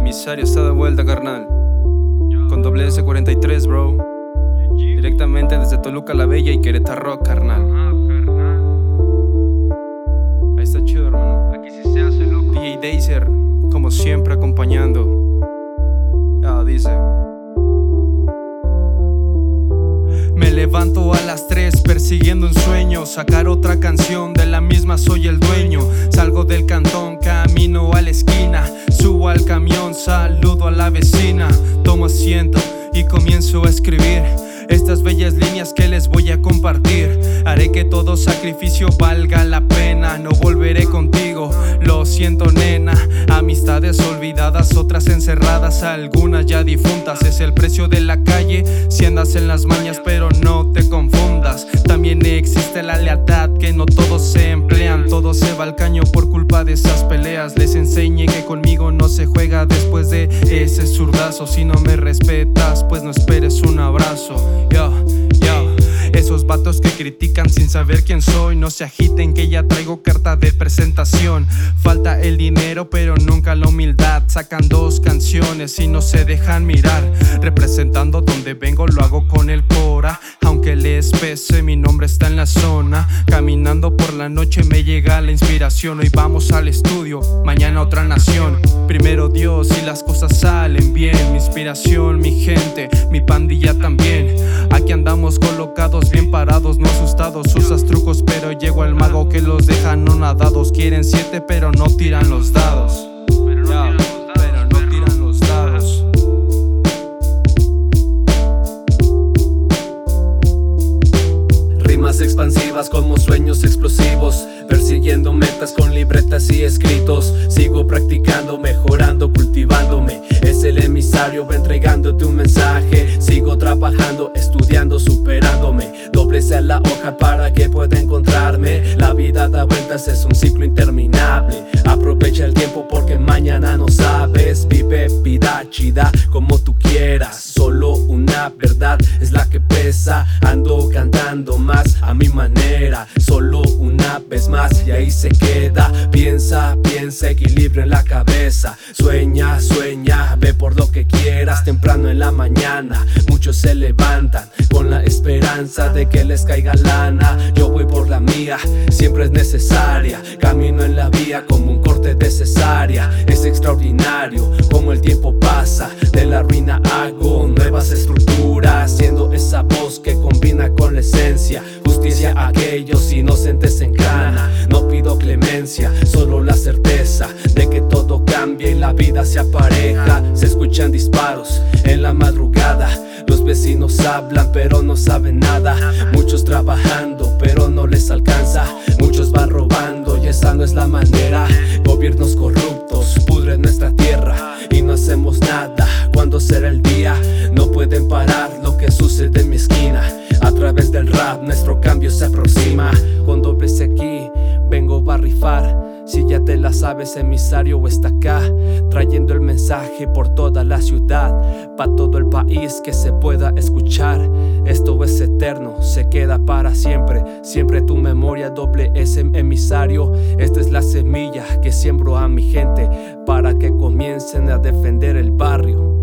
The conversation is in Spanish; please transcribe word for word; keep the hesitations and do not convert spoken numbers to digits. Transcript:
emisario está de vuelta, carnal. Con doble ese cuarenta y tres, bro. Directamente desde Toluca la Bella y Querétaro, carnal. Ahí está chido, hermano. Aquí sí se hace, loco. D J Dazer, como siempre, acompañando. Ya, dice. Me levanto a las tres persiguiendo un sueño, sacar otra canción, de la misma soy el dueño. Salgo del cantón, camino a la esquina, subo al camión, saludo a la vecina. Tomo asiento y comienzo a escribir estas bellas líneas que les voy a compartir. Haré que todo sacrificio valga la pena. No volveré contigo, lo siento, nena. Amistades olvidadas, otras encerradas, algunas ya difuntas. Es el precio de la calle si andas en las mañas, pero no te confundas. También existe la lealtad, que no todos se emplean. Todo se va al caño por culpa de esas peleas. Les enseñé que conmigo no se juega después de ese zurdazo. Si no me respetas, pues no esperes un abrazo. Yo, yo, esos vatos que critican sin saber quién soy, no se agiten que ya traigo carta de presentación. Falta el dinero pero nunca la humildad. Sacan dos canciones y no se dejan mirar. Representando donde vengo lo hago con el cora. Aunque les pese, mi nombre está en la zona. Caminando por la noche me llega la inspiración. Hoy vamos al estudio, mañana otra nación. Primero Dios y las cosas salen bien. Mi inspiración, mi gente, mi pandilla también. Aquí andamos colocados, bien parados, no asustados. Usas trucos pero llego al mago que los deja anonadados. Quieren siete pero no tiran los dados. Ya, pero no tiran los dados. Rimas expansivas como sueños explosivos, persiguiendo metas con libretas y escritos. Sigo practicando, mejorando, cultivándome. Es el emisario entregándote un mensaje. Sigo trabajando, estudiando, superándome. Dóblese a la hoja para que pueda encontrarme. La vida da vueltas, es un ciclo interminable. Aprovecha el tiempo porque mañana no sabes. Vive vida chida como tú quieras. Solo una verdad es la que pesa. Ando cantando más a mi manera. Solo una vez más y ahí se queda. Piensa, piensa, equilibrio en la cabeza. Sueña, sueña, ve por lo que quieras. Temprano en la mañana muchos se levantan con la esperanza de que les caiga lana. Yo voy por la mía, siempre es necesaria. Camino en la vía como un corte de cesárea. Es extraordinario como el tiempo pasa. De la ruina hago nuevas estructuras, siendo esa voz que combina con la esencia. Justicia a aquellos inocentes en cana. No pido clemencia, solo la certeza de que todo cambia y la vida se apareja. Se escuchan disparos en la madrugada. Los vecinos hablan pero no saben nada. Muchos trabajando pero no les alcanza. Muchos van robando y esa no es la manera. Gobiernos corruptos pudren nuestra tierra y no hacemos nada. ¿Cuándo será el día? No pueden parar lo que sucede en mi esquina. A través del rap nuestro cambio se aproxima. Con doble C aquí vengo a rifar. Si ya te la sabes, emisario está acá, trayendo el mensaje por toda la ciudad, pa' todo el país que se pueda escuchar. Esto es eterno, se queda para siempre. Siempre tu memoria, doble S emisario. Esta es la semilla que siembro a mi gente para que comiencen a defender el barrio.